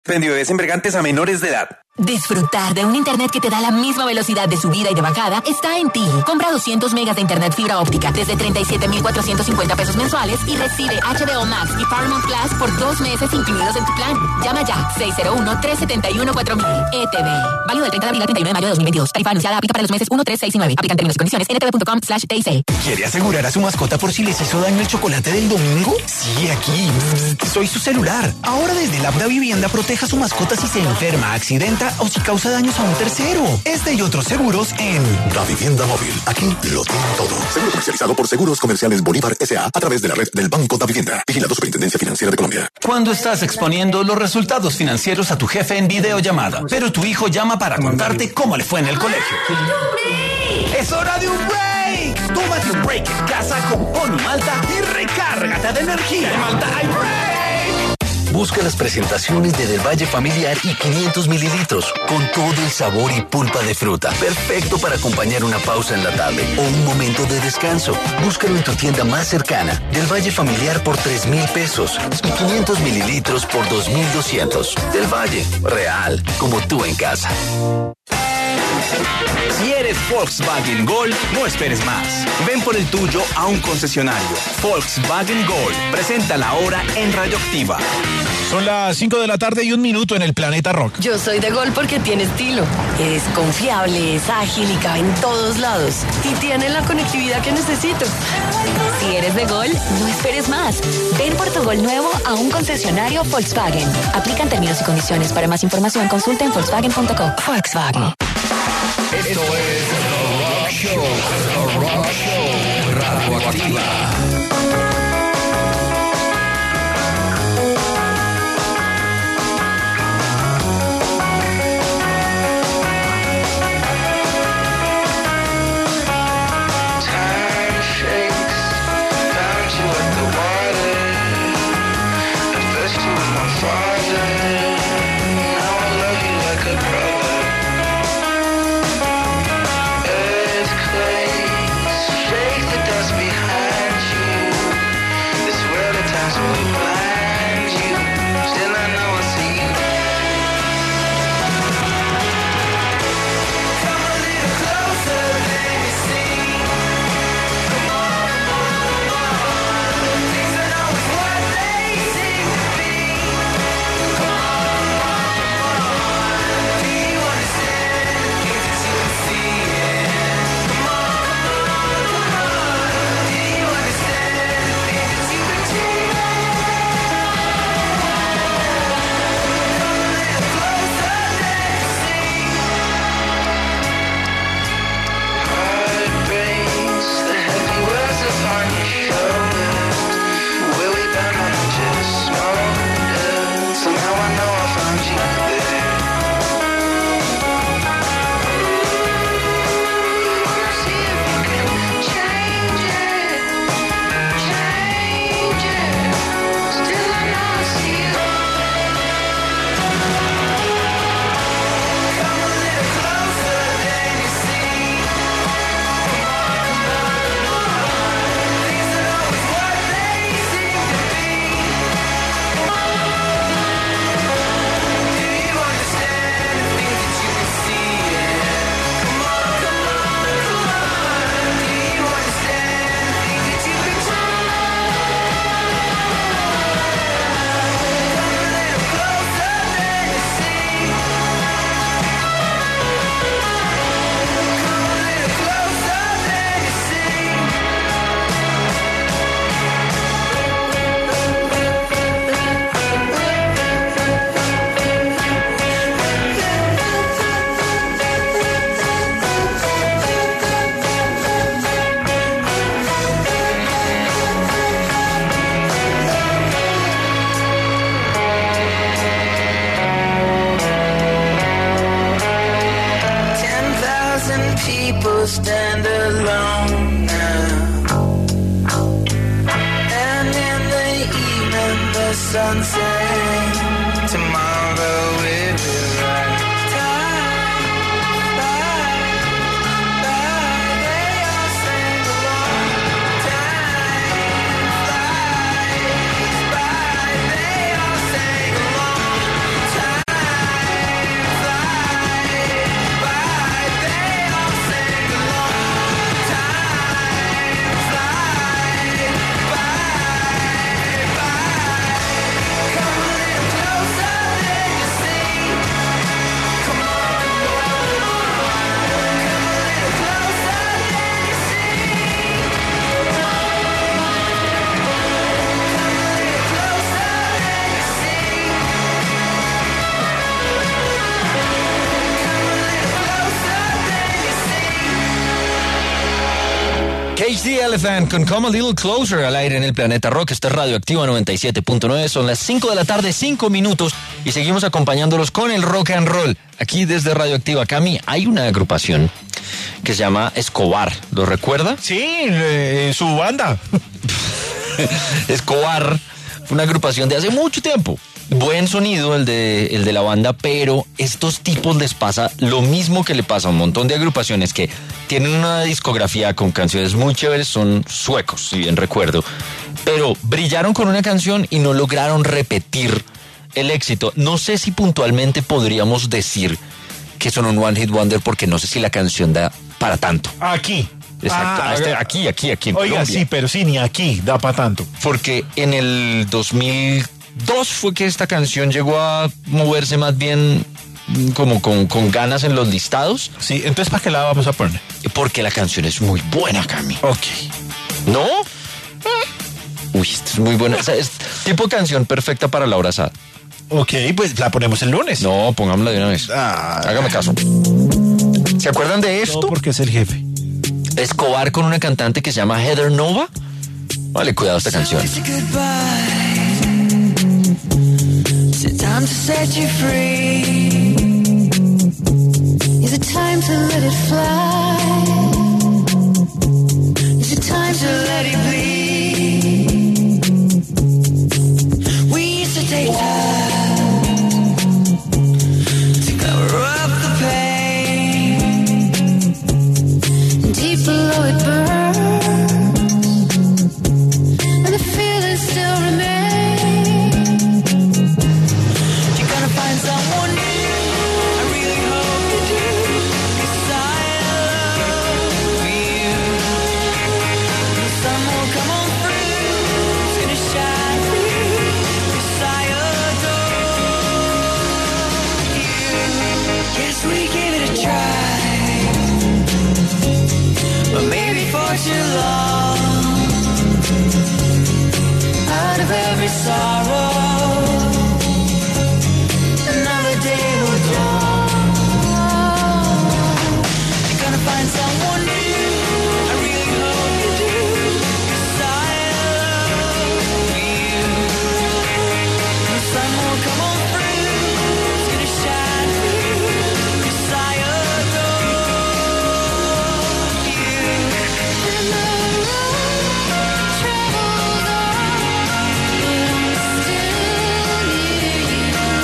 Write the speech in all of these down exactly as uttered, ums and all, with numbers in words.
Bebés embriagantes a menores de edad. Disfrutar de un internet que te da la misma velocidad de subida y de bajada está en ti. Compra doscientos megas de internet fibra óptica desde treinta y siete mil cuatrocientos cincuenta pesos mensuales y recibe H B O Max y Paramount Plus por dos meses incluidos en tu plan. Llama ya seis cero uno, tres siete uno, cuatro mil. E T V. Válido del treinta de abril al treinta y uno de mayo de dos mil veintidós. Tarifa anunciada aplica para los meses uno, tres, seis y nueve. Aplican términos y condiciones en n t v punto com slash t i c. ¿Quiere asegurar a su mascota por si les hizo daño el chocolate del domingo? Sí, aquí. Soy su celular. Ahora desde la Vivienda proteja a su mascota si se enferma, accidenta o si causa daños a un tercero. Este y otros seguros en La Vivienda Móvil. Aquí lo tiene todo. Seguro comercializado por Seguros Comerciales Bolívar S A a través de la red del Banco Da Vivienda. Vigilado Superintendencia Financiera de Colombia. Cuando estás exponiendo los resultados financieros a tu jefe en videollamada, pero tu hijo llama para contarte cómo le fue en el colegio. ¡Es hora de un break! Tómate un break en casa con Pony Malta y recárgate de energía. En Malta hay break. Busca las presentaciones de Del Valle Familiar y quinientos mililitros, con todo el sabor y pulpa de fruta. Perfecto para acompañar una pausa en la tarde o un momento de descanso. Búscalo en tu tienda más cercana. Del Valle Familiar por tres mil pesos y quinientos mililitros por dos mil doscientos. Del Valle, real, como tú en casa. Si eres Volkswagen Gol, no esperes más. Ven por el tuyo a un concesionario. Volkswagen Gol. Presenta la hora en Radioactiva. Son las cinco de la tarde y un minuto en el Planeta Rock. Yo soy de Gol porque tiene estilo. Es confiable, es ágil y cabe en todos lados. Y tiene la conectividad que necesito. Si eres de Gol, no esperes más. Ven por tu Gol nuevo a un concesionario Volkswagen. Aplican términos y condiciones. Para más información, consulta en volkswagen punto com. Volkswagen. Esto es The Rock Show. The Rock Show. Radioactiva. Stand alone now, and in the evening the sun sets. Tomorrow it will rise. Elephant con Come a Little Closer al aire en el Planeta Rock. Esta es Radioactiva noventa y siete punto nueve. Son las cinco de la tarde, cinco minutos. Y seguimos acompañándolos con el rock and roll. Aquí desde Radioactiva. Cami, hay una agrupación que se llama Escobar. ¿Lo recuerda? Sí, eh, su banda. Escobar fue una agrupación de hace mucho tiempo. Buen sonido el de, el de la banda, pero estos tipos les pasa lo mismo que le pasa a un montón de agrupaciones que tienen una discografía con canciones muy chéveres, son suecos, si bien recuerdo, pero brillaron con una canción y no lograron repetir el éxito. No sé si puntualmente podríamos decir que son un One Hit Wonder, porque no sé si la canción da para tanto. Aquí. Exacto, Ah, este, aquí, aquí, aquí en Oiga, Colombia. sí, pero sí, ni aquí da para tanto. Porque en el dos mil dos fue que esta canción llegó a moverse más bien como con, con ganas en los listados. Sí, entonces ¿para qué la vamos a poner? Porque la canción es muy buena, Cami. Ok. ¿No? Uy, esto es muy buena. O sea, es tipo canción perfecta para la hora asada. Ok, pues la ponemos el lunes. No, pongámosla de una vez. Ah, Hágame caso. ¿Se acuerdan de esto? No, porque es el jefe. Escobar con una cantante que se llama Heather Nova. Vale, cuidado esta canción. Is it time to set you free? Is it time to let it fly? Is it time to let it bleed? We used to take time to cover up the pain, and deep below it burns, and the feeling still remains. Find someone new, I really hope you do, 'cause I love you. The sun will come on through, it's gonna shine for you, 'cause I adore you. Yes, we give it a try, but maybe for too long. Out of every sorrow, day will dawn. You're gonna find someone new, I really hope you do, 'cause I love you. The sun will come on through, it's gonna shine for you, 'cause I adore you. And the road travels on, but I'm still near you.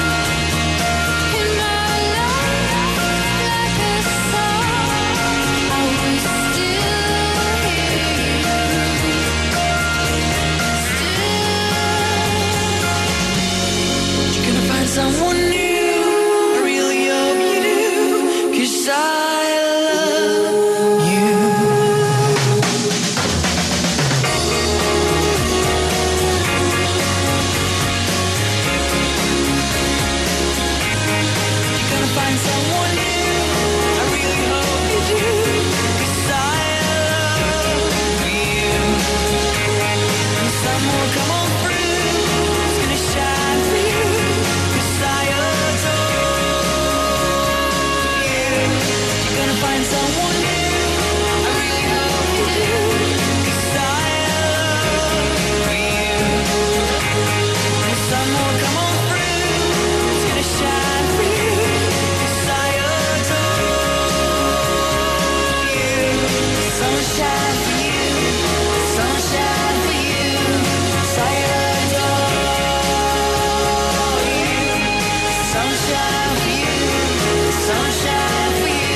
Someone new, I really hope you do, 'cause I love you. You're gonna find someone new, I really hope you do, 'cause I love you. The sun will come on through, it's gonna shine for you. Find someone new, I really hope you do, 'cause I love you. The sun will come on through, it's gonna shine for you, 'cause I adore you. Sunshine for you, sunshine for you, 'cause I adore you. Sunshine for you, sunshine for you.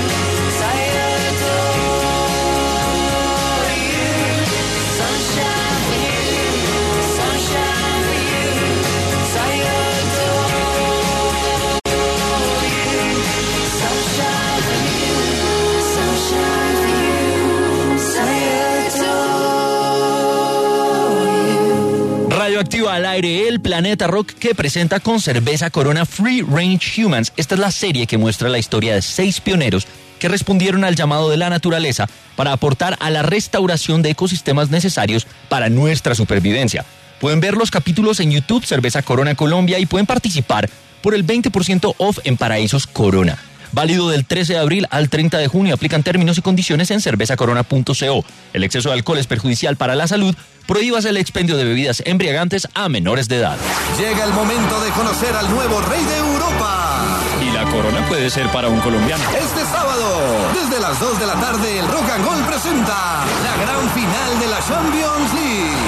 Radioactiva al aire, el Planeta Rock, que presenta con cerveza Corona Free Range Humans. Esta es la serie que muestra la historia de seis pioneros que respondieron al llamado de la naturaleza para aportar a la restauración de ecosistemas necesarios para nuestra supervivencia. Pueden ver los capítulos en YouTube, Cerveza Corona Colombia, y pueden participar por el veinte por ciento off en Paraísos Corona. Válido del trece de abril al treinta de junio. Aplican términos y condiciones en cerveza corona punto co. El exceso de alcohol es perjudicial para la salud. Prohíbase el expendio de bebidas embriagantes a menores de edad. Llega el momento de conocer al nuevo rey de Europa. Y la corona puede ser para un colombiano. Este sábado, desde las dos de la tarde, el Rock and Roll presenta la gran final de la Champions League.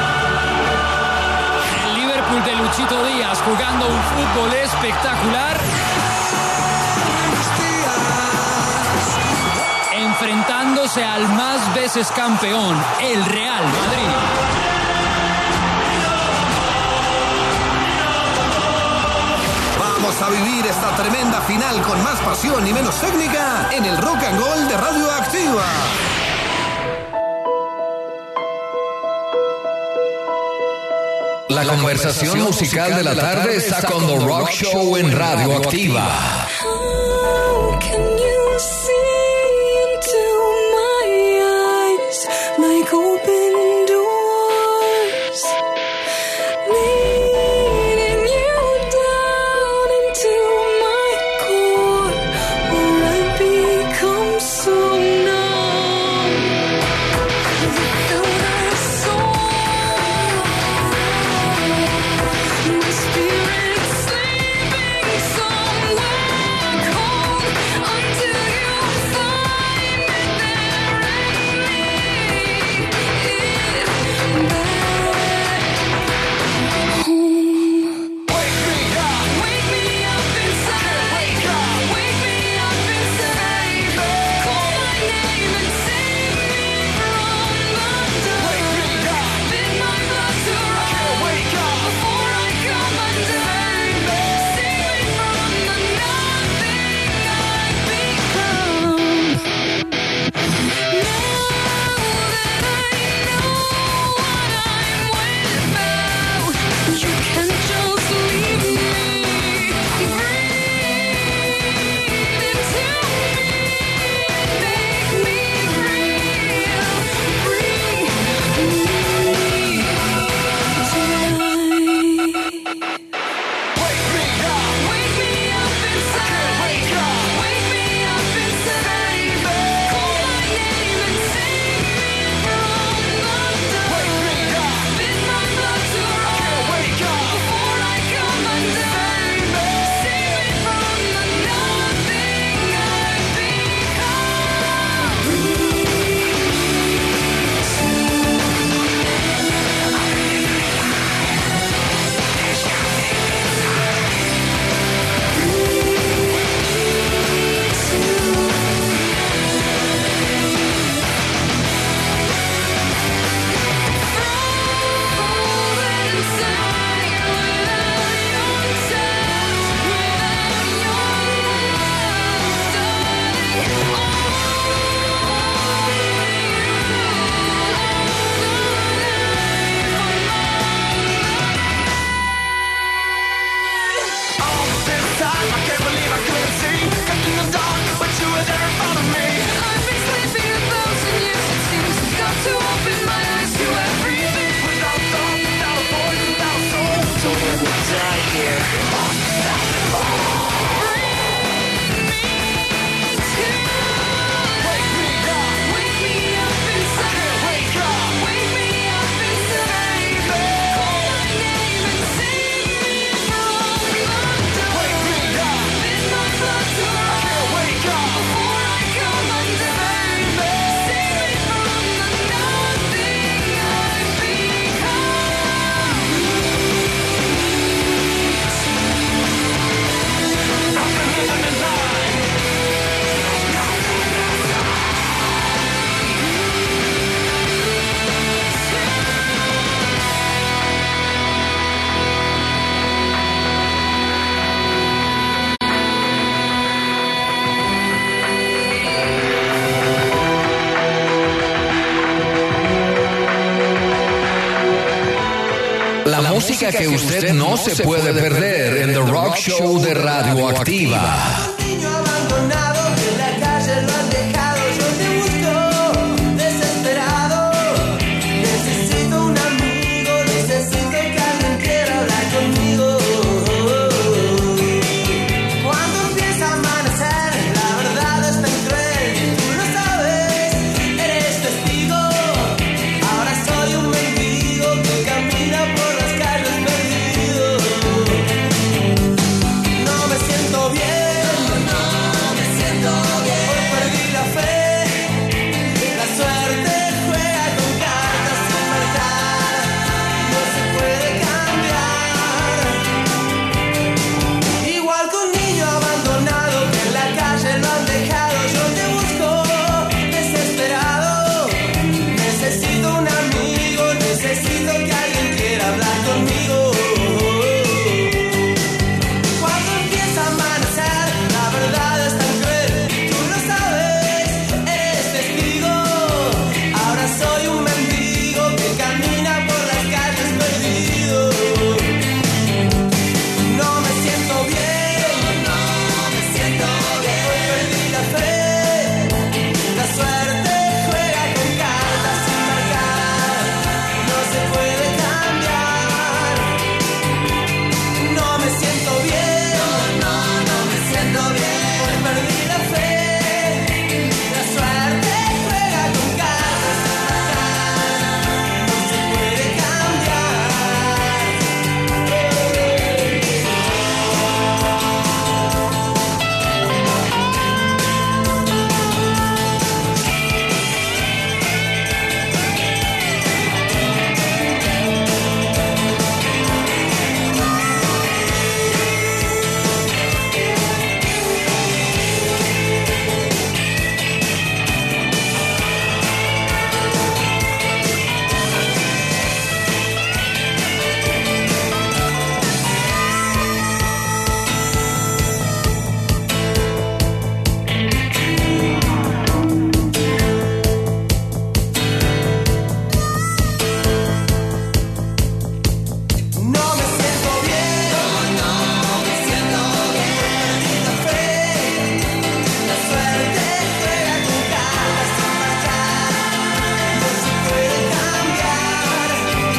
El Liverpool de Luchito Díaz jugando un fútbol espectacular. Enfrentándose al más veces campeón, el Real Madrid. Vamos a vivir esta tremenda final con más pasión y menos técnica en el Rock and Roll de Radioactiva. La conversación musical de la tarde está con The Rock Show en Radioactiva. Like open doors, leading you down into my core, where I become so numb. Without a soul, my spirit sleeping somewhere cold until you find me there in me. La música que usted no se puede perder en The Rock Show de Radioactiva. Niño abandonado que en la calle lo han dejado. Yo te busco desesperado. Necesito un amigo, necesito que alguien quiera hablar conmigo. Cuando empieza a amanecer siento bien, no me siento bien. Hoy perdí la fe, la suerte juega con cartas sin marcar, no se puede cambiar. Igual que un niño abandonado que en la calle lo han dejado, yo te busco desesperado. Necesito un amigo, necesito que alguien quiera hablar conmigo. Cuando empieza a amanecer, la verdad es tan cruel, tú lo sabes, eres testigo. Ahora soy un mendigo que camina por las calles perdido. No me siento bien, no me siento bien. Hoy perdí la fe, la suerte juega con cartas sin marcar, no se puede cambiar. No me siento bien, no, no me siento bien. Hoy perdí la fe, la suerte juega con cartas sin marcar, no se puede cambiar. No me siento bien, no, no me siento bien. Perdí la fe, la suerte juega con cartas sin marcar, no se puede cambiar.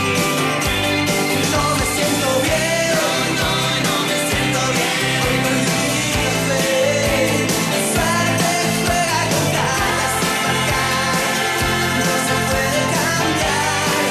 No me siento bien, no, no me siento bien. Hoy perdí la fe, la suerte juega con cartas sin marcar, no se puede cambiar.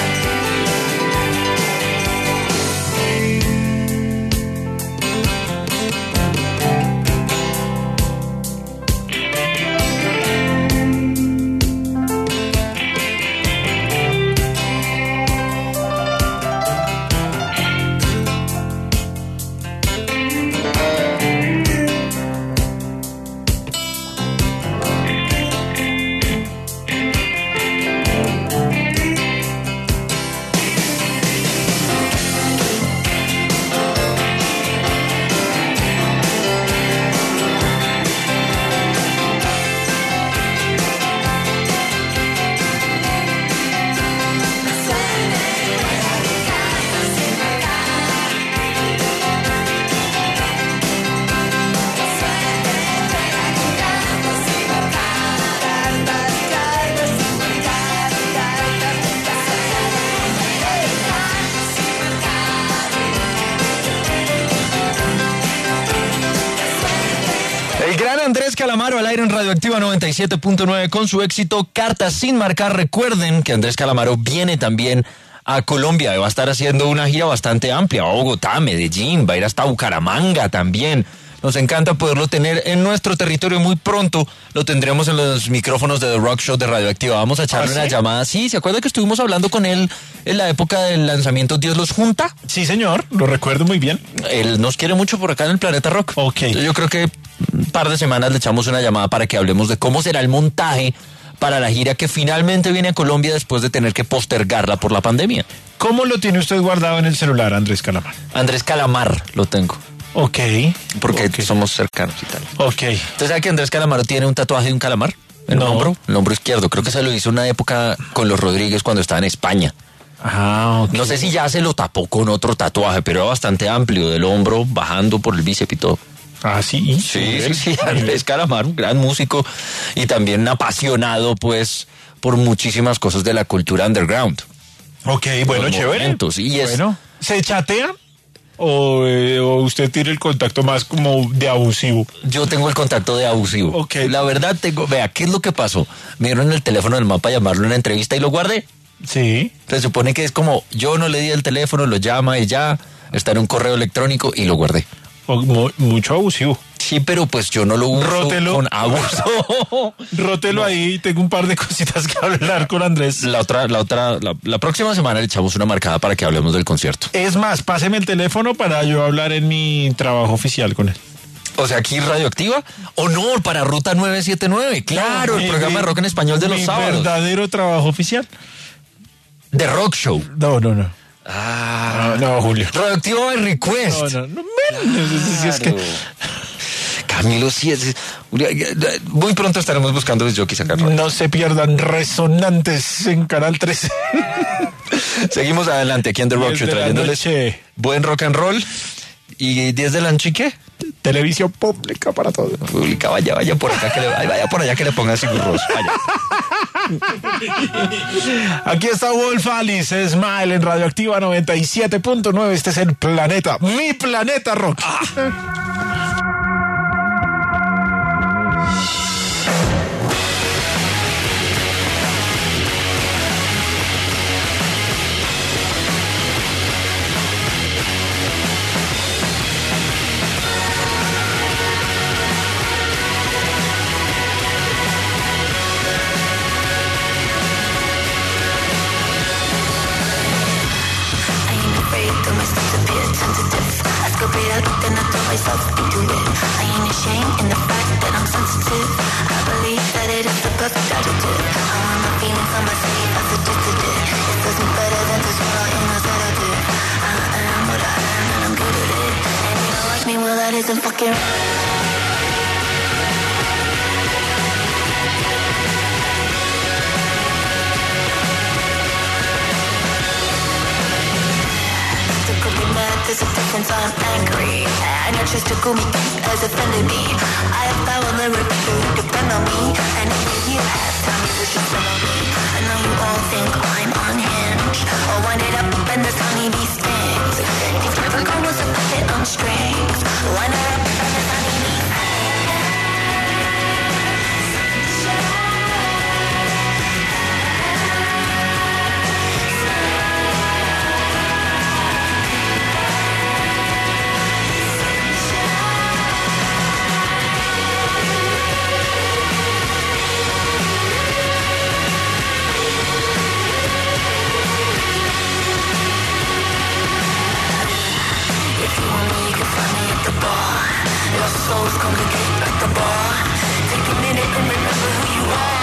El gran Andrés Calamaro al aire en Radioactiva noventa y siete punto nueve con su éxito Cartas sin marcar. Recuerden que Andrés Calamaro viene también a Colombia, va a estar haciendo una gira bastante amplia, a Bogotá, Medellín, va a ir hasta Bucaramanga también. Nos encanta poderlo tener en nuestro territorio. Muy pronto lo tendremos en los micrófonos de The Rock Show de Radioactiva. Vamos a echarle ¿Ah, sí? una llamada. Sí, ¿se acuerda que estuvimos hablando con él en la época del lanzamiento Dios los junta? Sí, señor, lo recuerdo muy bien. Él nos quiere mucho por acá en el Planeta Rock. Ok. Entonces yo creo que un par de semanas le echamos una llamada para que hablemos de cómo será el montaje para la gira que finalmente viene a Colombia después de tener que postergarla por la pandemia. ¿Cómo lo tiene usted guardado en el celular, Andrés Calamar? Andrés Calamar lo tengo. Ok. Porque okay. somos cercanos y tal. Ok. ¿Usted sabe que Andrés Calamaro tiene un tatuaje de un calamar en No. el hombro? En el hombro izquierdo. Creo que se lo hizo una época con los Rodríguez cuando estaba en España. Ah, ok. No sé si ya se lo tapó con otro tatuaje, pero era bastante amplio, del hombro, bajando por el bíceps y todo. Ah, sí. Sí, sí, sí. Andrés Calamaro, un gran músico y también un apasionado, pues, por muchísimas cosas de la cultura underground. Ok, bueno, Los chévere. momentos, y es- Bueno, ¿se chatea? O, eh, ¿O usted tiene el contacto más como de abusivo? Yo tengo el contacto de abusivo. Ok. La verdad tengo, vea, ¿qué es lo que pasó? Me dieron el teléfono del mapa a llamarlo en una entrevista y lo guardé. Sí. Se supone que es como, yo no le di el teléfono, lo llama y ya, está en un correo electrónico y lo guardé. O mu- mucho abusivo. Sí, pero pues yo no lo uso Rótelo. con abuso. Rótelo ahí, tengo un par de cositas que hablar con Andrés. La otra, la otra, la, la próxima semana le echamos una marcada para que hablemos del concierto. Es más, páseme el teléfono para yo hablar en mi trabajo oficial con él. O sea, aquí Radioactiva, o no, para Ruta nueve siete nueve, claro, No, el mi- programa de rock en español de los mi sábados. verdadero trabajo oficial. De Rock Show. No, no, no. Ah, no, no, Julio. Radioactiva by Request. No, no, no, menos. Es que... Camilo, sí es... Muy pronto estaremos buscando los jockeys acá. No se pierdan Resonantes en Canal trece. Seguimos adelante aquí en The Rock Show, trayéndoles buen rock and roll. ¿Y diez de la noche qué? Televisión pública para todos. Pública, vaya, vaya por acá que le, vaya por allá que le pongan sigurros. Vaya. Aquí está Wolf Alice, Smile en Radioactiva noventa y siete punto nueve. Este es el planeta, mi planeta rock. Ah. Myself into it. I ain't ashamed in the fact that I'm sensitive. I believe that it is the perfect adjective. I want my feelings on my sleeve, I suggested it. It does me better than to swallow in a sedative. I am what I am and I'm good at it. And you don't like me, well that isn't fucking right. There's a difference, I'm angry. And I choose to call me as offended me. I have power lyrics to depend on me. And if you have time, you should spend on me. I know you all think I'm unhinged. I'll wind it up and this honeybee stings. If your ever was a puppet on strings, wind it up and this honeybee souls congregate at the bar. Take a minute and remember who you are.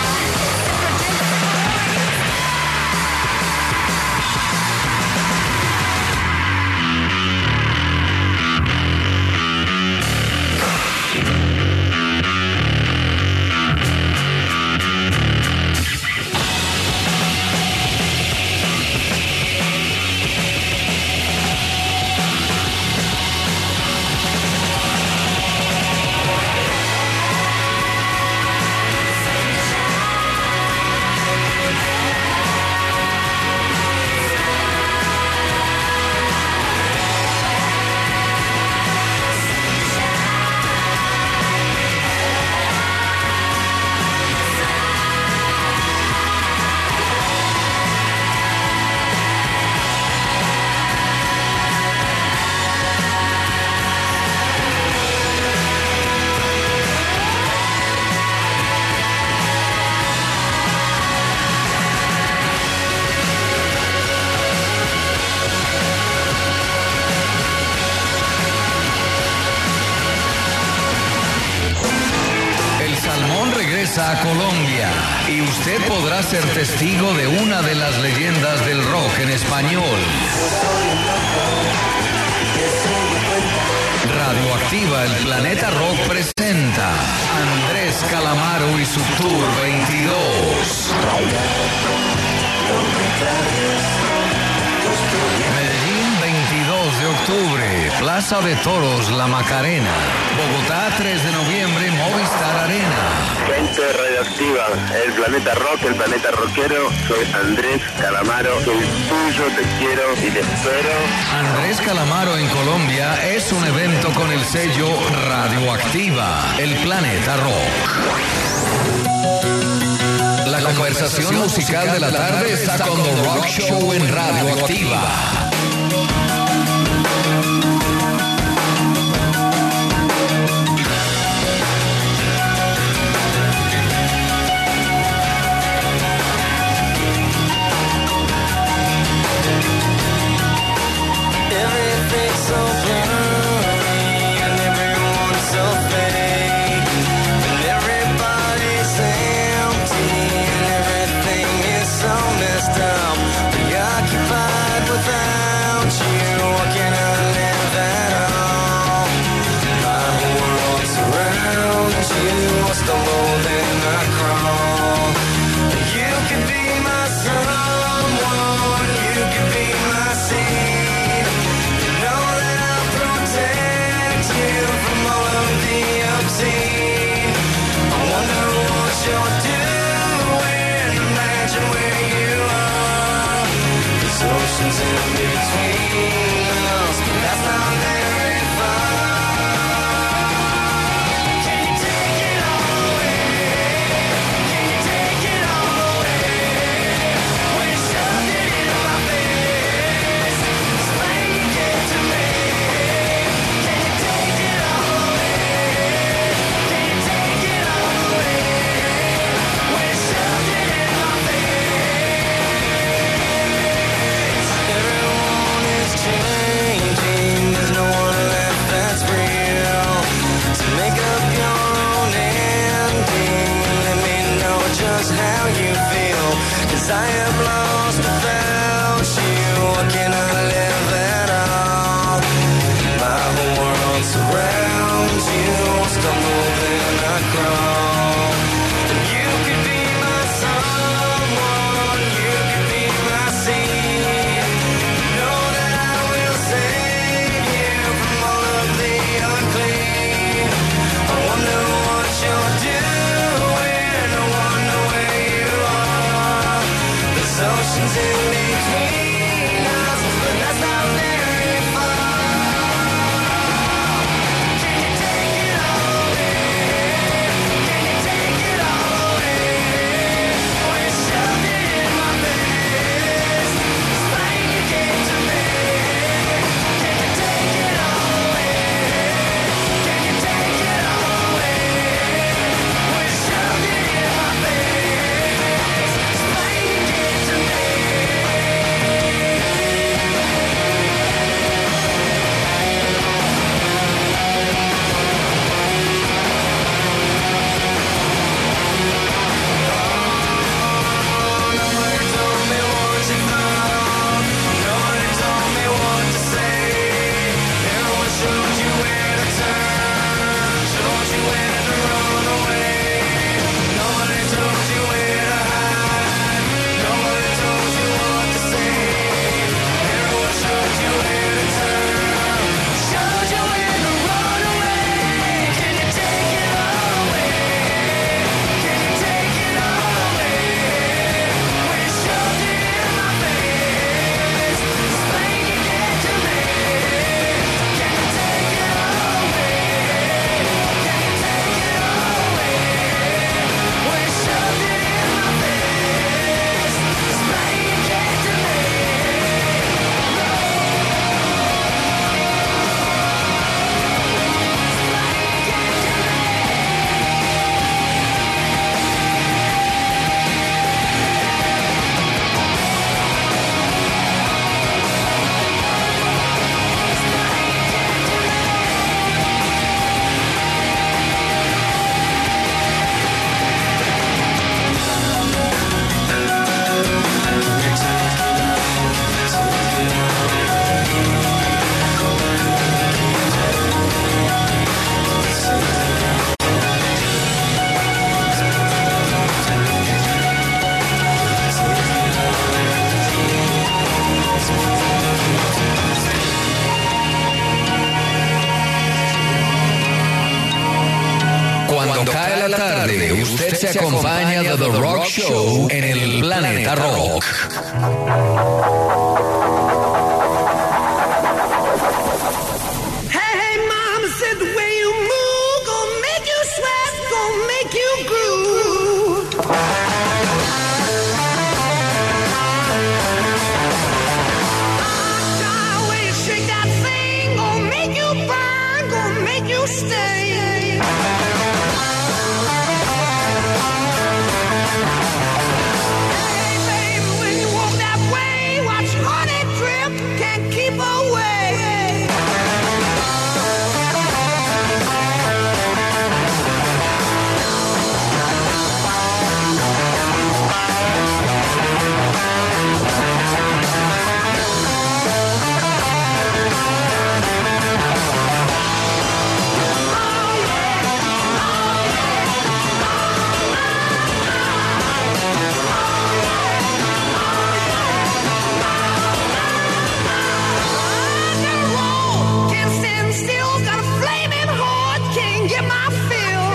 A Colombia y usted podrá ser testigo de una de las leyendas del rock en español. Radioactiva, el planeta rock presenta Andrés Calamaro y su Tour veintidós. Medellín, veintidós de octubre, Plaza de Toros, La Macarena. Bogotá, tres de noviembre, Movistar Arena. Gente Radioactiva, el planeta rock, el planeta rockero. Soy Andrés Calamaro, soy tuyo, te quiero y te espero. Andrés Calamaro en Colombia es un evento con el sello Radioactiva, el planeta rock. La conversación musical de la tarde está con The Rock Show en Radioactiva. usted se acompaña de The Rock Show en el Planeta Rock. Hey, mama said the way you move gonna make you sweat, gonna make you groove. Ah, the way you shake that thing gonna make you burn, gonna make you stay. Hey, baby, when you walk that way, watch honey drip, can't keep away. Can't stand still, got a flaming heart, can't get my fill.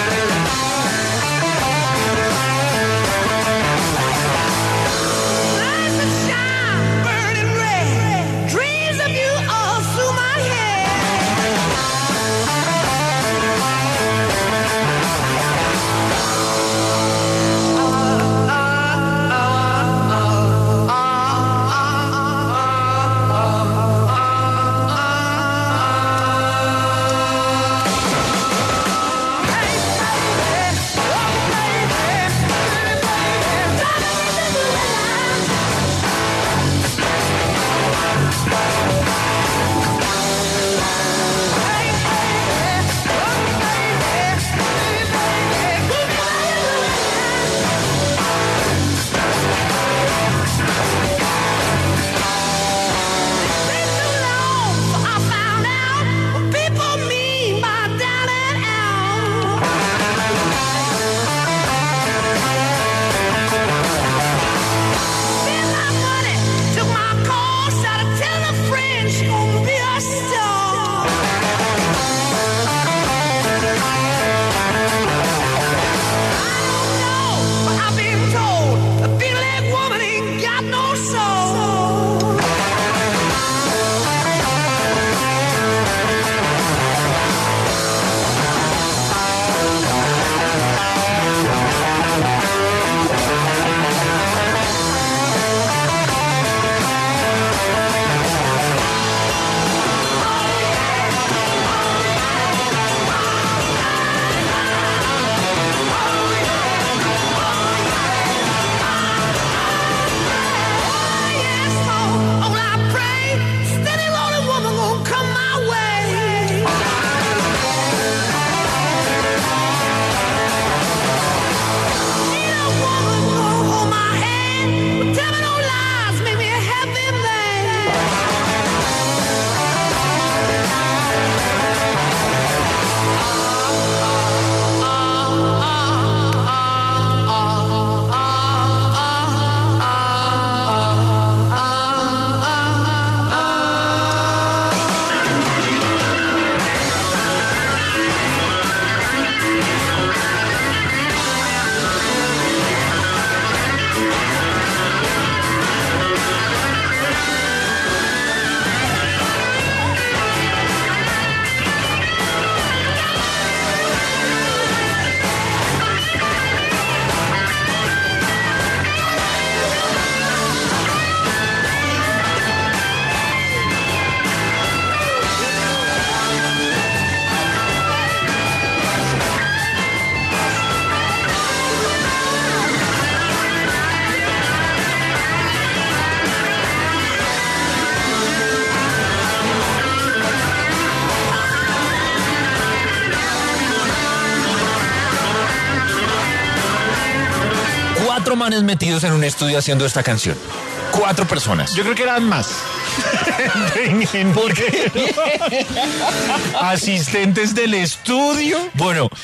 Lights that shine, burning red, dreams of you all through my I found out what people mean by down and out. Spent my money, took my call, started telling a friend she gon' be a star. I don't know, but I've been told a big leg woman ain't got no soul. All I pray, steady lonely woman gon' come my way. Need a woman gon' hold my hand, tell me no lies, make me a happy Cuatro manes metidos en un estudio haciendo esta canción. Cuatro personas. Yo creo que eran más. ¿Por qué? Asistentes del estudio. Bueno,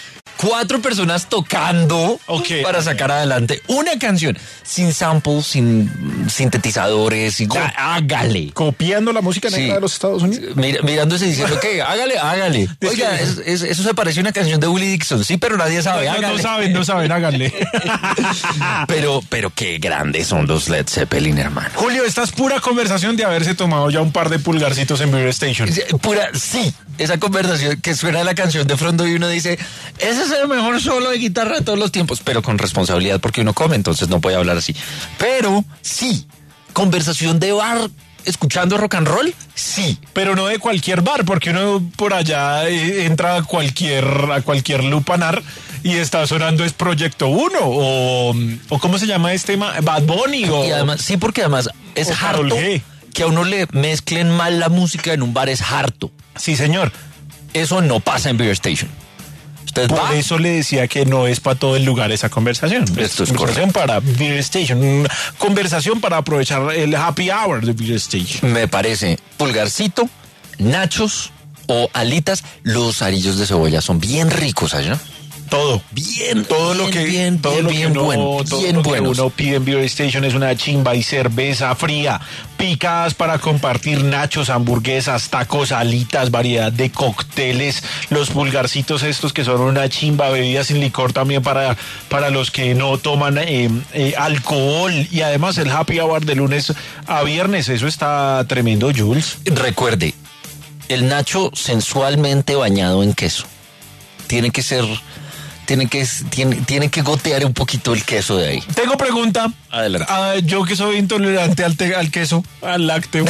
cuatro personas tocando okay. para sacar adelante una canción sin samples, sin sintetizadores, sin... Co- hágale. Copiando la música negra Sí. de los Estados Unidos. Mira, mirándose y diciendo que hágale, hágale. Es Oiga, que- es- es- eso se parece a una canción de Willie Dixon, sí, pero nadie sabe, No, no, hágale. no saben, no saben, háganle. Pero, pero qué grandes son los Led Zeppelin, hermano. Julio, esta es pura conversación de haberse tomado ya un par de pulgarcitos en Beer Station. Pura, sí, esa conversación que suena la canción de fondo y uno dice, ese es el mejor solo de guitarra de todos los tiempos, pero con responsabilidad porque uno come, entonces no puede hablar así. Pero sí, conversación de bar escuchando rock and roll, sí. Pero no de cualquier bar, porque uno por allá eh, entra a cualquier, a cualquier lupanar y está sonando es Proyecto Uno o, o ¿cómo se llama este? ma- Bad Bunny o... Y además, sí, porque además es o Karol harto G. que a uno le mezclen mal la música en un bar, es harto. Sí, señor. Eso no pasa en Beer Station. Usted Por va, eso le decía que no es para todo el lugar esa conversación. Esto es conversación para Beer Station, una conversación para aprovechar el happy hour de Beer Station. me parece, pulgarcito, nachos o alitas, los arillos de cebolla son bien ricos allá. Todo. Bien, todo lo bien, que bien, todo bien, lo que bien uno, bueno, todo bien lo que buenos. uno pide en Beer Station es una chimba y cerveza fría, picadas para compartir, nachos, hamburguesas, tacos, alitas, variedad de cócteles, los pulgarcitos estos que son una chimba, bebidas sin licor también para, para los que no toman eh, eh, alcohol, y además el happy hour de lunes a viernes, eso está tremendo, Jules. Recuerde, el nacho sensualmente bañado en queso. Tiene que ser, tiene que, tiene, tiene que gotear un poquito el queso de ahí. Tengo pregunta. Adelante. Ah, yo que soy intolerante al, te- al queso, al lácteo.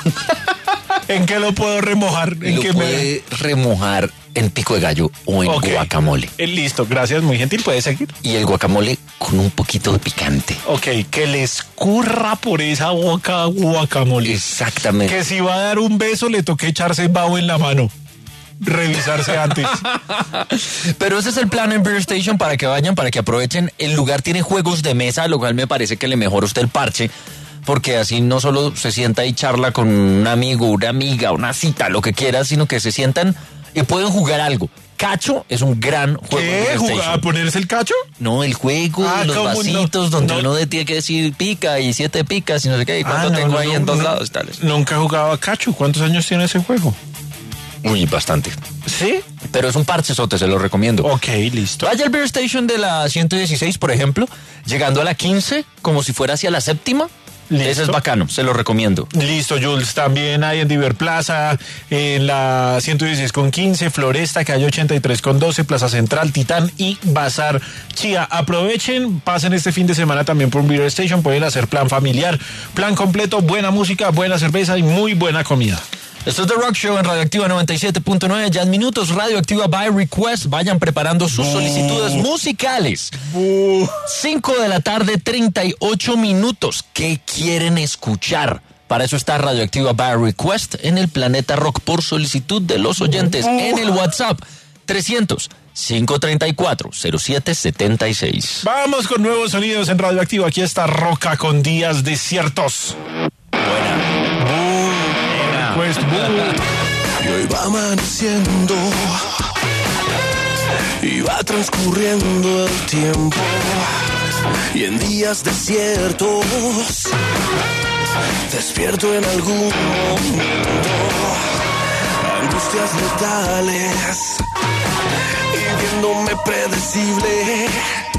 ¿En qué lo puedo remojar? ¿En Lo qué puede remojar en pico de gallo o en Ok. guacamole. Eh, listo, gracias, muy gentil, puede seguir. Y el guacamole con un poquito de picante. Ok, que le escurra por esa boca guacamole. Exactamente. Que si va a dar un beso le toque echarse vaho en la mano. Revisarse antes. Pero ese es el plan en Beer Station para que vayan, para que aprovechen. El lugar tiene juegos de mesa, lo cual me parece que le mejora a usted el parche, porque así no solo se sienta y charla con un amigo, una amiga, una cita, lo que quiera, sino que se sientan y pueden jugar algo. Cacho es un gran juego. en ¿Qué? Beer ¿Jugar Station. a ponerse el cacho? No, el juego, Ah, los ¿cómo no? vasitos donde No. uno tiene que decir pica y siete picas y no sé qué, y cuánto Ah, no, tengo no, ahí no, en dos no. lados, tales. Nunca he jugado a cacho. ¿Cuántos años tiene ese juego? Uy, bastante. ¿Sí? Pero es un parchezote, se lo recomiendo. Ok, listo. Vaya al Beer Station de la ciento dieciséis, por ejemplo, llegando a la quince, como si fuera hacia la séptima. Listo. Ese es bacano, se lo recomiendo. Listo, Jules. También hay en Diver Plaza, en la ciento dieciséis con quince, Floresta, calle ochenta y tres con doce, Plaza Central, Titán y Bazar Chía. Aprovechen, pasen este fin de semana también por un Beer Station. Pueden hacer plan familiar, plan completo, buena música, buena cerveza y muy buena comida. Esto es The Rock Show en Radioactiva noventa y siete punto nueve. Ya en minutos, Radioactiva by Request. Vayan preparando sus solicitudes musicales. cinco de la tarde, treinta y ocho minutos. ¿Qué quieren escuchar? Para eso está Radioactiva by Request en el Planeta Rock por solicitud de los oyentes en el WhatsApp trescientos, cinco treinta y cuatro, cero siete setenta y seis. Vamos con nuevos sonidos en Radioactivo. Aquí está Roca con Días Desiertos. Pues, Y hoy va amaneciendo y va transcurriendo el tiempo, y en días desiertos despierto en algún momento, angustias letales y viéndome predecible.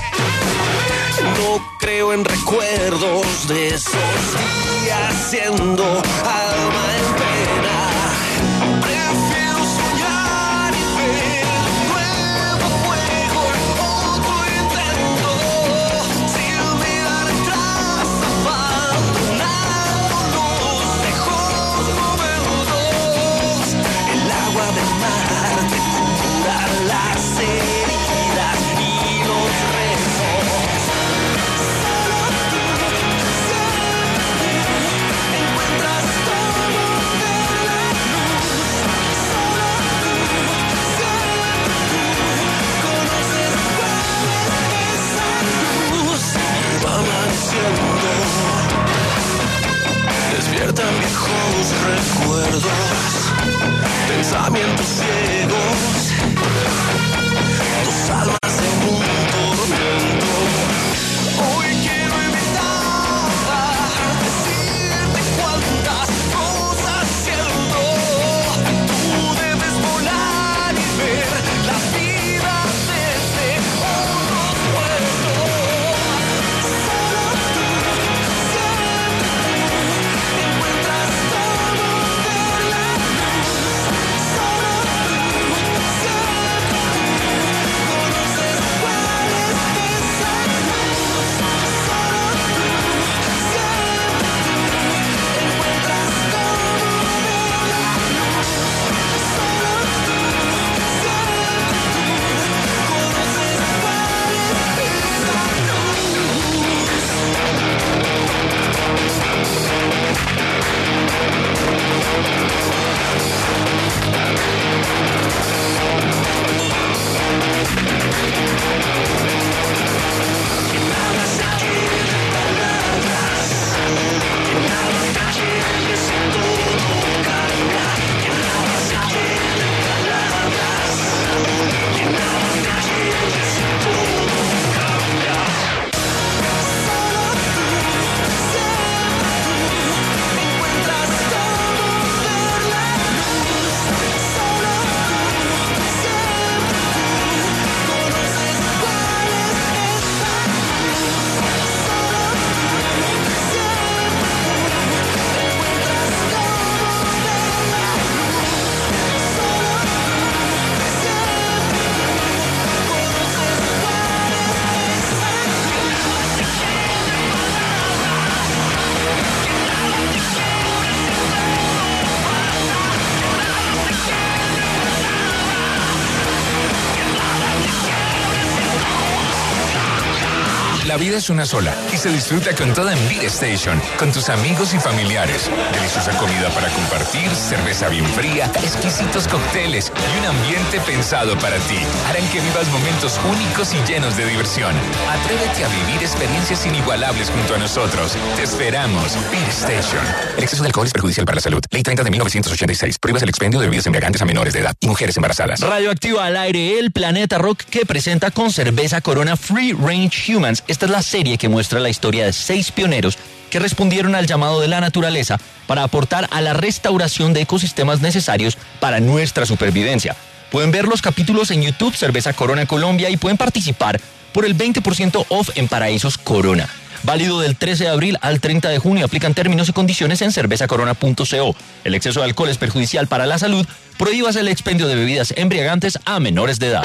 No creo en recuerdos de esos días siendo alma en pena. Prefiero soñar y ver un nuevo juego, otro intento, sin mirar atrás, abandonándonos lejos momentos. El agua del mar te cura las heridas y los rezos. Solo tú siempre encuentras todo La vida es una sola y se disfruta con toda en Beer Station, con tus amigos y familiares. Deliciosa comida para compartir, cerveza bien fría, exquisitos cócteles y un ambiente pensado para ti. Harán que vivas momentos únicos y llenos de diversión. Atrévete a vivir experiencias inigualables junto a nosotros. Te esperamos. Beer Station. El exceso de alcohol es perjudicial para la salud. Ley treinta de mil novecientos ochenta y seis. Prohíbas el expendio de bebidas embriagantes a menores de edad y mujeres embarazadas. Radioactiva al aire, el Planeta Rock que presenta con cerveza Corona Free Range Humans. Esta es la serie que muestra la historia de seis pioneros que respondieron al llamado de la naturaleza para aportar a la restauración de ecosistemas necesarios para nuestra supervivencia. Pueden ver los capítulos en YouTube Cerveza Corona Colombia y pueden participar por el veinte por ciento off en Paraísos Corona. Válido del trece de abril al treinta de junio. Aplican términos y condiciones en cerveza corona punto co. El exceso de alcohol es perjudicial para la salud. Prohíbas el expendio de bebidas embriagantes a menores de edad.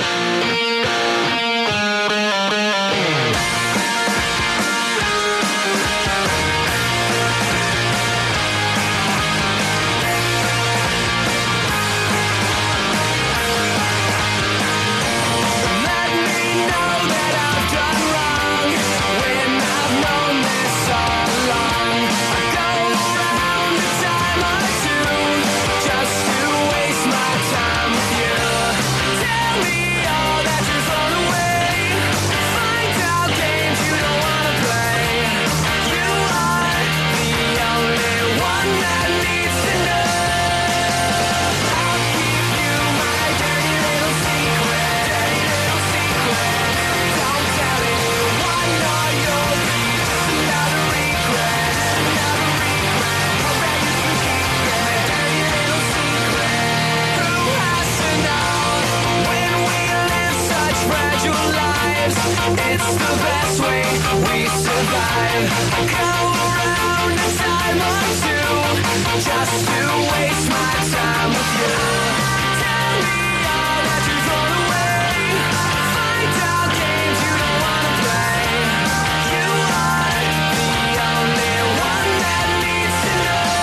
It's the best way we survive. Go around a time or two just to waste my time with you. Tell me all that you thrown away. Find out games you don't wanna play. You are the only one that needs to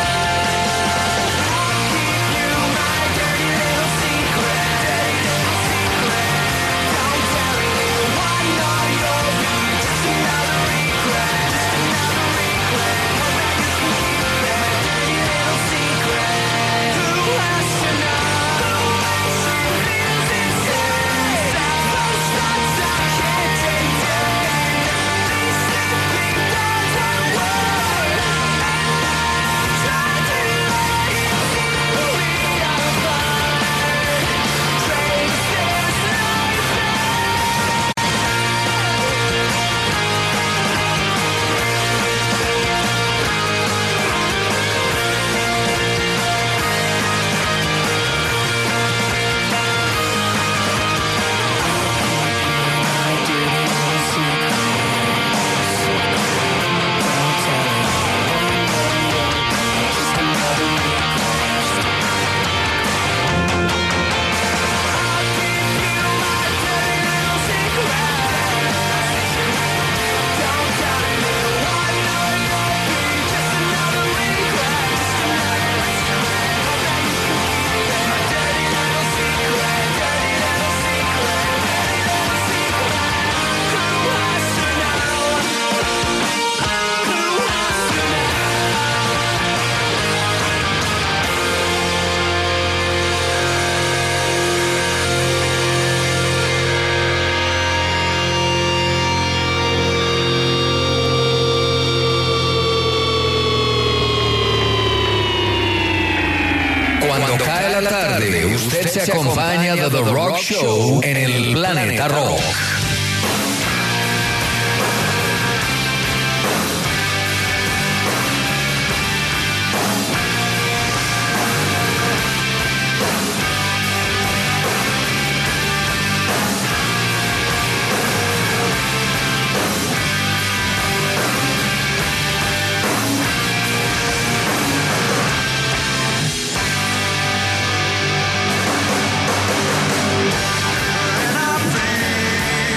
know. I'll keep you my dirty little secret. Dirty little secret. Don't tell anyone or you'll be just another regret. Another regret. Hope that you can keep it. Dirty little secret. Who has to know? She feels inside. Those thoughts I can't take down. These sleeping thoughts are worried. Try to let you see we are fine. Trace this life. Cuando cae la tarde, usted se acompaña de The Rock Show en el Planeta Rock. And I feel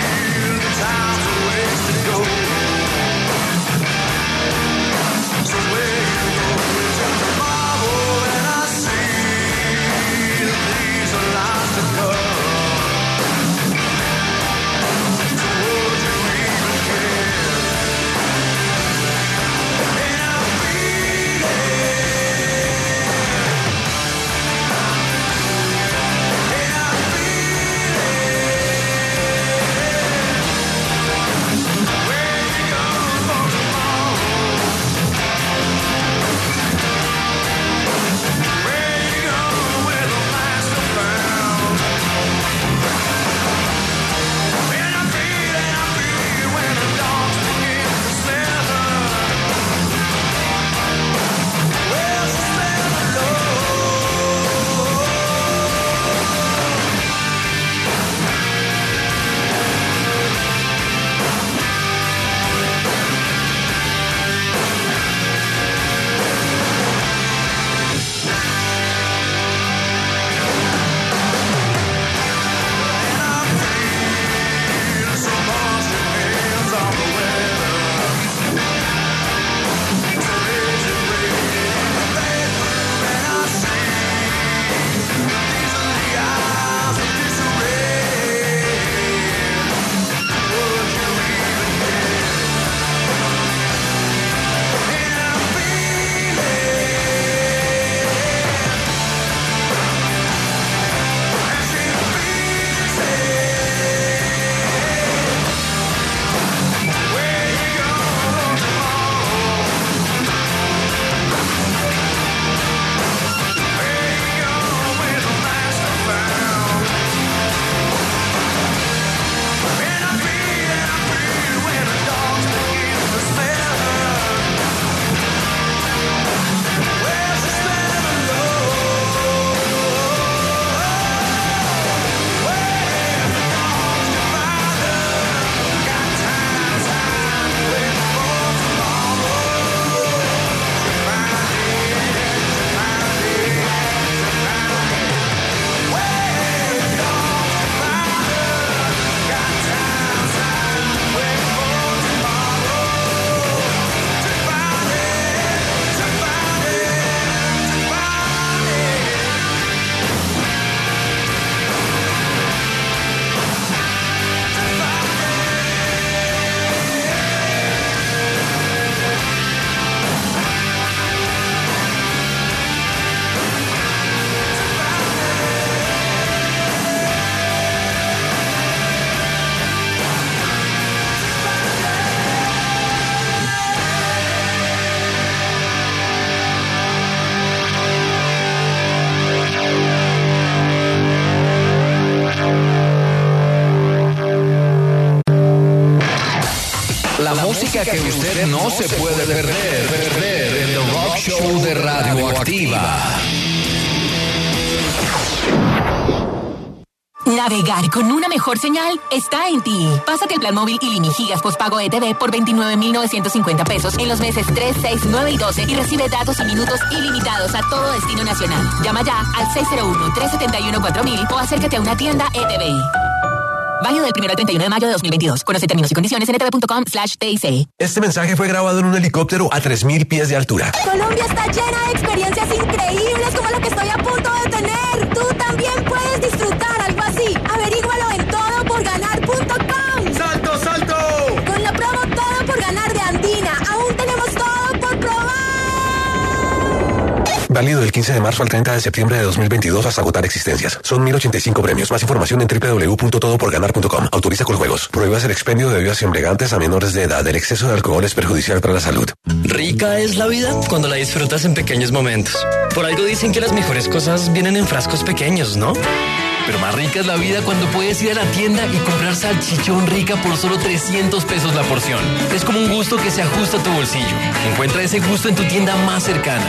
La música que usted no se puede perder, perder en The Rock Show de Radioactiva. Navegar con una mejor señal está en ti. Pásate el plan móvil Ilimigigas postpago E T V por veintinueve mil novecientos cincuenta pesos en los meses tres, seis, nueve y doce y recibe datos y minutos ilimitados a todo destino nacional. Llama ya al seis cero uno, tres siete uno, cuatro mil o acércate a una tienda E T V. Válido del primero al treinta y uno de mayo de dos mil veintidós. Conoce términos y condiciones en etv.com slash TIC. Este mensaje fue grabado en un helicóptero a tres mil pies de altura. Colombia está llena de experiencias increíbles como la que estoy a punto de tener. Tú también puedes disfrutar algo así. Averígualo en todo por ganar punto com. ¡Salto, salto! Con la promo Todo por Ganar de Andina, aún tenemos todo por probar. Válido del quince de marzo al treinta de septiembre de dos mil veintidós hasta agotar existencias. Son mil ochenta y cinco premios. Más información en doble u doble u doble u punto todo por ganar punto com. Autoriza con juegos. Prohíbas el expendio de bebidas embriagantes a menores de edad. El exceso de alcohol es perjudicial para la salud. Rica es la vida cuando la disfrutas en pequeños momentos. Por algo dicen que las mejores cosas vienen en frascos pequeños, ¿no? Pero más rica es la vida cuando puedes ir a la tienda y comprar salchichón rica por solo trescientos pesos la porción. Es como un gusto que se ajusta a tu bolsillo. Encuentra ese gusto en tu tienda más cercana.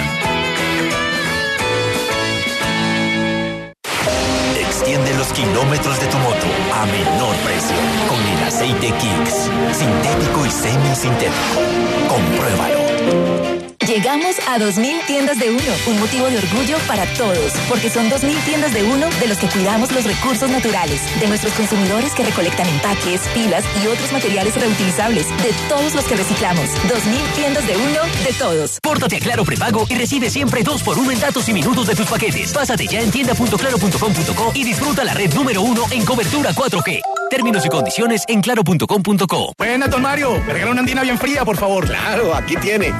Extiende los kilómetros de tu moto a menor precio con el aceite Kicks. Sintético y semi-sintético. Compruébalo. Llegamos a dos mil tiendas de uno, un motivo de orgullo para todos, porque son dos mil tiendas de uno de los que cuidamos los recursos naturales, de nuestros consumidores que recolectan empaques, pilas y otros materiales reutilizables, de todos los que reciclamos. dos mil tiendas de uno de todos. Pórtate a Claro Prepago y recibe siempre dos por uno en datos y minutos de tus paquetes. Pásate ya en tienda punto claro punto com punto co y disfruta la red número uno en cobertura cuatro G. Términos y condiciones en claro punto com punto co. Buena, don Mario. Me regala una andina bien fría, por favor. Claro, aquí tiene.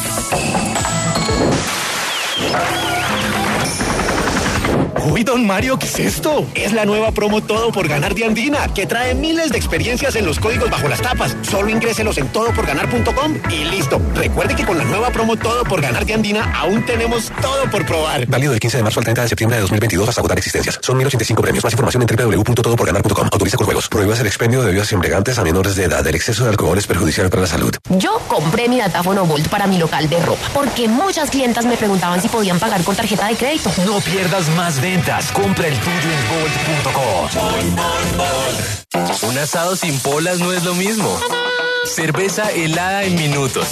Uy, don Mario, ¿qué es esto? Es la nueva promo Todo por Ganar de Andina, que trae miles de experiencias en los códigos bajo las tapas. Solo ingréselos en todo por ganar punto com y listo. Recuerde que con la nueva promo Todo por Ganar de Andina aún tenemos todo por probar. Válido del quince de marzo al treinta de septiembre de dos mil veintidós hasta agotar existencias. Son mil ochenta y cinco premios. Más información en doble u doble u doble u punto todo por ganar punto com. Autoriza con juegos. Prohíbas el expendio de bebidas embriagantes a menores de edad. El exceso de alcohol es perjudicial para la salud. Yo compré mi datáfono Volt para mi local de ropa, porque muchas clientas me preguntaban si podían pagar con tarjeta de crédito. No pierdas más ventas. Compra el tuyo en volt punto com. Un asado sin polas no es lo mismo. Cerveza helada en minutos.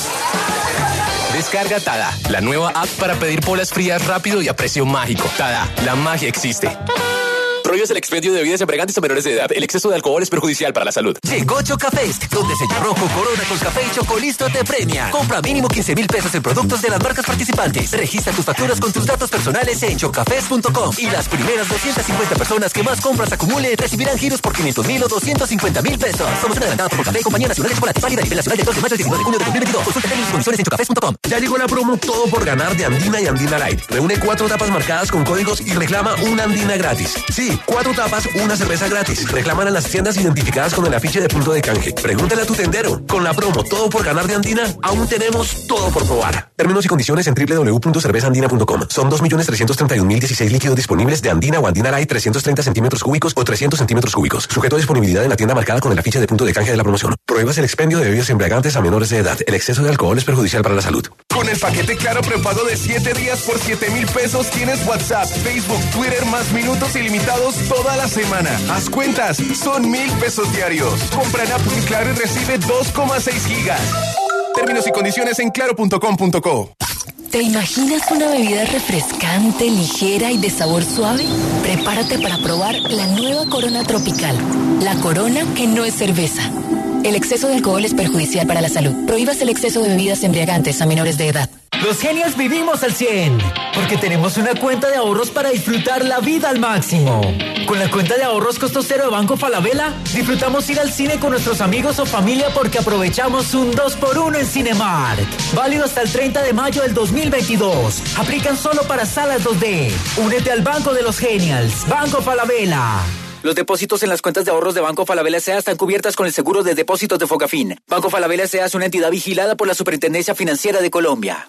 Descarga Tada, la nueva app para pedir polas frías rápido y a precio mágico. Tada, la magia existe. Prohíbes el expendio de bebidas embriagantes a menores de edad. El exceso de alcohol es perjudicial para la salud. Llegó Chocafest, donde Sello Rojo, Corona, Café y Chocolisto te premia. Compra mínimo quince mil pesos en productos de las marcas participantes. Registra tus facturas con tus datos personales en chocafest punto com. Y las primeras doscientas cincuenta personas que más compras acumule recibirán giros por quinientos mil o doscientos cincuenta mil pesos. Promoción adelantada por Café, Compañía Nacional de Chocolate, válida a nivel nacional del dos de mayo al diecinueve de junio de dos mil veintidós. Consulta términos y condiciones en chocafest punto com. Ya llegó la promo Todo por Ganar de Andina y Andina Light. Reúne cuatro tapas marcadas con códigos y reclama una Andina gratis. Sí, cuatro tapas, una cerveza gratis. Reclaman a las tiendas identificadas con el afiche de punto de canje. Pregúntale a tu tendero. Con la promo Todo por Ganar de Andina, aún tenemos todo por probar. Términos y condiciones en doble u doble u doble u punto cerveza andina punto com. Son dos millones trescientos treinta y un mil dieciséis líquidos disponibles de Andina o Andina Light trescientos treinta centímetros cúbicos o trescientos centímetros cúbicos. Sujeto a disponibilidad en la tienda marcada con el afiche de punto de canje de la promoción. Prohíbas el expendio de bebidas embriagantes a menores de edad. El exceso de alcohol es perjudicial para la salud. Con el paquete Claro prepago de siete días por siete mil pesos tienes WhatsApp, Facebook, Twitter más minutos ilimitados toda la semana. Haz cuentas, son mil pesos diarios. Compra en Apple Claro y recibe dos coma seis gigas. Términos y condiciones en claro punto com punto co. ¿Te imaginas una bebida refrescante, ligera y de sabor suave? Prepárate para probar la nueva Corona Tropical. La Corona que no es cerveza. El exceso de alcohol es perjudicial para la salud. Prohíbas el exceso de bebidas embriagantes a menores de edad. Los genios vivimos al cien, porque tenemos una cuenta de ahorros para disfrutar la vida al máximo. Con la cuenta de ahorros costo cero de Banco Falabella, disfrutamos ir al cine con nuestros amigos o familia porque aprovechamos un dos por uno en Cinemark. Válido hasta el treinta de mayo del dos mil veintidós. Aplican solo para salas dos D. Únete al Banco de los Genials. Banco Falabella. Los depósitos en las cuentas de ahorros de Banco Falabella S A están cubiertas con el seguro de depósitos de Fogafín. Banco Falabella S A es una entidad vigilada por la Superintendencia Financiera de Colombia.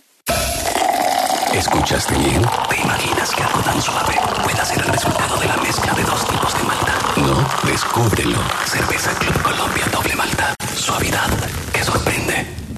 ¿Escuchaste bien? ¿Te imaginas que algo tan suave pueda ser el resultado de la mezcla de dos tipos de malta? No, descúbrelo. Cerveza Club Colombia Doble Malta. Suavidad que sorprende.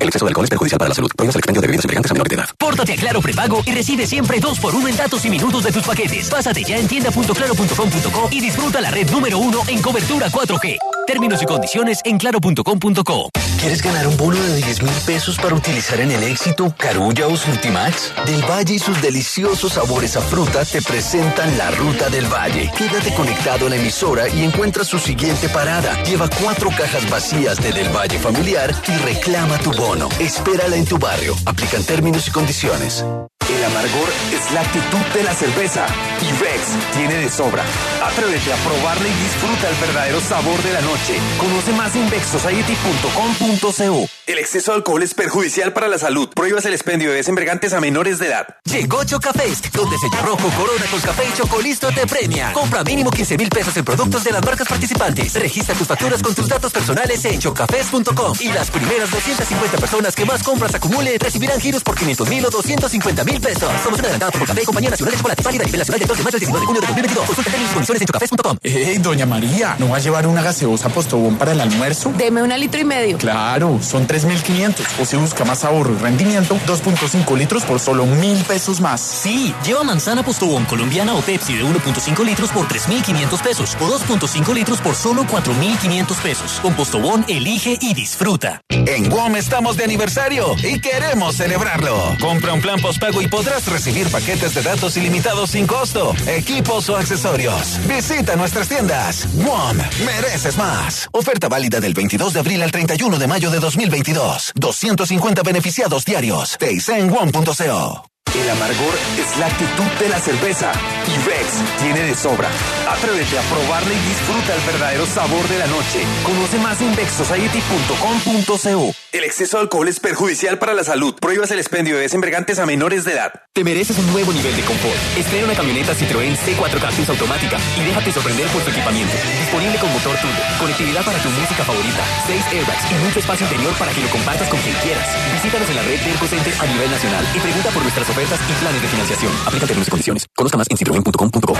El exceso de alcohol es perjudicial para la salud. Prohíbas el expendio de bebidas embriagantes a menores de edad. Pórtate a Claro Prepago y recibe siempre dos por uno en datos y minutos de tus paquetes. Pásate ya en tienda punto claro punto com punto co y disfruta la red número uno en cobertura cuatro G. Términos y condiciones en claro punto com punto co. ¿Quieres ganar un bono de diez mil pesos para utilizar en el Éxito, Carulla o Ultimax? Del Valle y sus deliciosos sabores a fruta te presentan la Ruta del Valle. Quédate conectado a la emisora y encuentra su siguiente parada. Lleva cuatro cajas vacías de Del Valle familiar y reclama tu bono. Espérala en tu barrio. Aplican términos y condiciones. El amargor es la actitud de la cerveza y Bex tiene de sobra. Atrévete a probarla y disfruta el verdadero sabor de la noche. Conoce más en bex society punto com punto co. El exceso de alcohol es perjudicial para la salud. Prohíbas el expendio de bebidas embriagantes a menores de edad. Llegó Chocafest, donde Sello Rojo, Corona, Café y Chocolisto te premia. Compra mínimo quince mil pesos en productos de las marcas participantes. Registra tus facturas con tus datos personales en chocafest punto com. Y las primeras doscientas cincuenta personas que más compras acumule recibirán giros por quinientos mil o doscientos cincuenta mil pesos. Promoción adelantada por Café, Compañía Nacional de Chocolate, válida a nivel nacional del dos de mayo al diecinueve de junio de dos mil veintidós. Consulta términos y condiciones en chocafest punto com. Hey, doña María, ¿no va a llevar una gaseosa Postobón para el almuerzo? Deme una litro y medio. Claro, son tres mil quinientos. O si busca más ahorro y rendimiento, dos punto cinco litros por solo mil pesos más. Sí, lleva manzana Postobón colombiana o Pepsi de uno punto cinco litros por tres mil quinientos pesos o dos punto cinco litros por solo cuatro mil quinientos pesos. Con Postobón, elige y disfruta. En WOM estamos de aniversario y queremos celebrarlo. Compra un plan postpago y podrás recibir paquetes de datos ilimitados sin costo, equipos o accesorios. Visita nuestras tiendas. WOM, mereces más. Oferta válida del veintidós de abril al treinta y uno de mayo de dos mil veintidós. doscientos cincuenta beneficiados diarios. Te hice en WOM punto co. El amargor es la actitud de la cerveza y Bex tiene de sobra. Atrévete a probarla y disfruta el verdadero sabor de la noche. Conoce más en bex society punto com punto co. El exceso de alcohol es perjudicial para la salud. Prohíbas el expendio de bebidas embriagantes a menores de edad. Te mereces un nuevo nivel de confort. Estrena una camioneta Citroën C cuatro Cactus automática y déjate sorprender por su equipamiento. Disponible con motor turbo, conectividad para tu música favorita, seis airbags y mucho espacio interior para que lo compartas con quien quieras. Visítanos en la red Derco Center a nivel nacional y pregunta por nuestras ofertas y planes de financiación. Aplica términos y condiciones. Conozca más en citroen punto com punto co.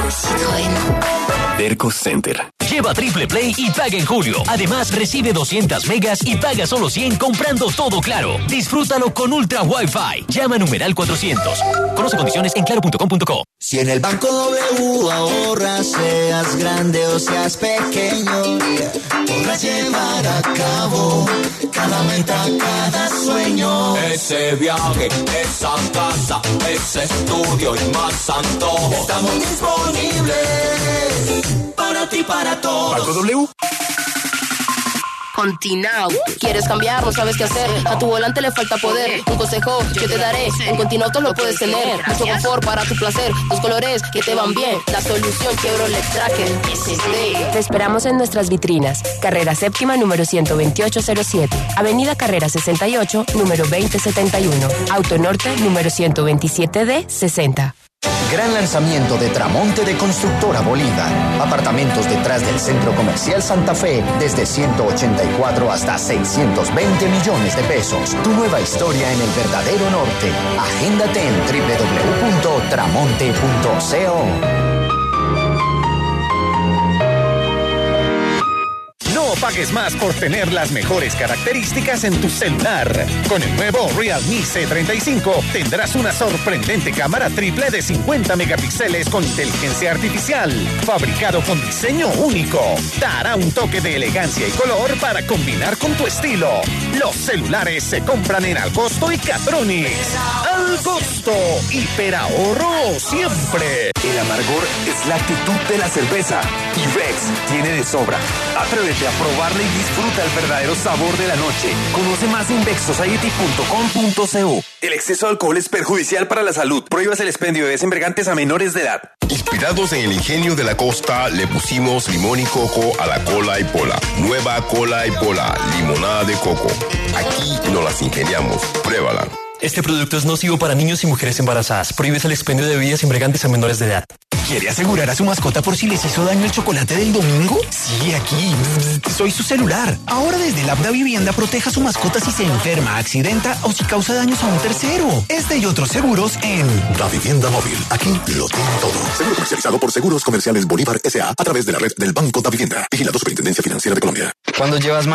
Derco Center. Lleva Triple Play y paga en julio. Además, recibe doscientas megas y paga solo cien comprando todo Claro. Disfrútalo con Ultra Wi-Fi. Llama a numeral cuatrocientos. Conoce condiciones en claro punto com punto co. Si en el Banco W ahorras, seas grande o seas pequeño, podrás llevar a cabo cada meta, cada sueño. Ese viaje, esa casa, ese estudio y más antojo. Estamos disponibles para ti, para todos. Banco W. Continau. ¿Quieres cambiar? ¿No sabes qué hacer? A tu volante le falta poder. Un consejo yo te daré. En Continauto lo puedes tener. Mucho confort para tu placer. Dos colores que te van bien. La solución Chevrolet Tracker. S D. Te esperamos en nuestras vitrinas. Carrera Séptima, número ciento veintiocho cero siete. Avenida Carrera sesenta y ocho, número veinte setenta y uno. Auto Norte, número ciento veintisiete D sesenta. Gran lanzamiento de Tramonte de Constructora Bolívar. Apartamentos detrás del Centro Comercial Santa Fe desde ciento ochenta y cuatro hasta seiscientos veinte millones de pesos. Tu nueva historia en el verdadero norte. Agéndate en doble u doble u doble u punto tramonte punto co. No pagues más por tener las mejores características en tu celular. Con el nuevo Realme C treinta y cinco tendrás una sorprendente cámara triple de cincuenta megapíxeles con inteligencia artificial, fabricado con diseño único. Dará un toque de elegancia y color para combinar con tu estilo. Los celulares se compran en Algosto y Catronics. Algosto, hiperahorro siempre. El amargor es la actitud de la cerveza y Bex tiene de sobra. Atrévete a probarla y disfruta el verdadero sabor de la noche. Conoce más en bex society punto com punto co. El exceso de alcohol es perjudicial para la salud. Prohíbas el expendio de bebidas embriagantes a menores de edad. Inspirados en el ingenio de la costa, le pusimos limón y coco a la cola y pola. Nueva cola y pola, limonada de coco. Aquí nos las ingeniamos. Pruébala. Este producto es nocivo para niños y mujeres embarazadas. Prohíbes el expendio de bebidas embriagantes a menores de edad. ¿Quiere asegurar a su mascota por si les hizo daño el chocolate del domingo? Sí, aquí. Soy su celular. Ahora desde el app Da Vivienda proteja a su mascota si se enferma, accidenta o si causa daños a un tercero. Este y otros seguros en Da Vivienda Móvil. Aquí lo tiene todo. Seguro comercializado por Seguros Comerciales Bolívar S A a través de la red del Banco Da Vivienda. Vigilado Superintendencia Financiera de Colombia. Cuando llevas más